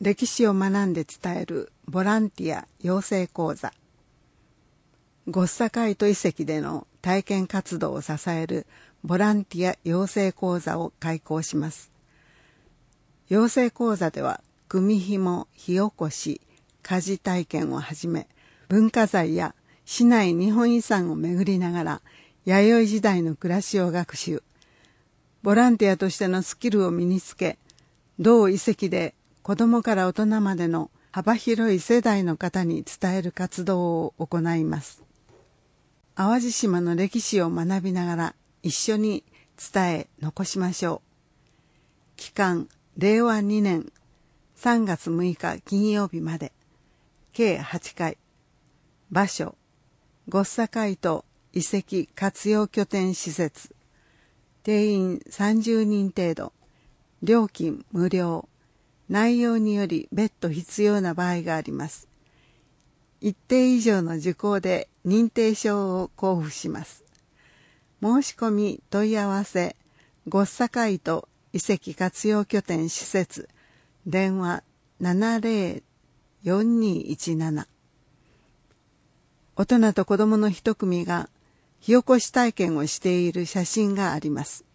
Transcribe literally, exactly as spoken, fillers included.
歴史を学んで伝えるボランティア養成講座、ゴッサカイト遺跡での体験活動を支えるボランティア養成講座を開講します。養成講座では組紐、火起こし、家事体験をはじめ、文化財や市内日本遺産を巡りながら弥生時代の暮らしを学習、ボランティアとしてのスキルを身につけ、同遺跡で子どもから大人までの幅広い世代の方に伝える活動を行います。淡路島の歴史を学びながら一緒に伝え残しましょう。期間れいわにねんさんがつむいか金曜日まで、計はちかい。場所ゴッサカイト遺跡活用拠点施設。定員さんじゅうにん程度。料金無料。内容により別途必要な場合があります。一定以上の受講で認定証を交付します。申し込み問い合わせゴッサカイト遺跡活用拠点施設。電話 ななぜろ よんにいちなな。大人と子供の一組が火起こし体験をしている写真があります。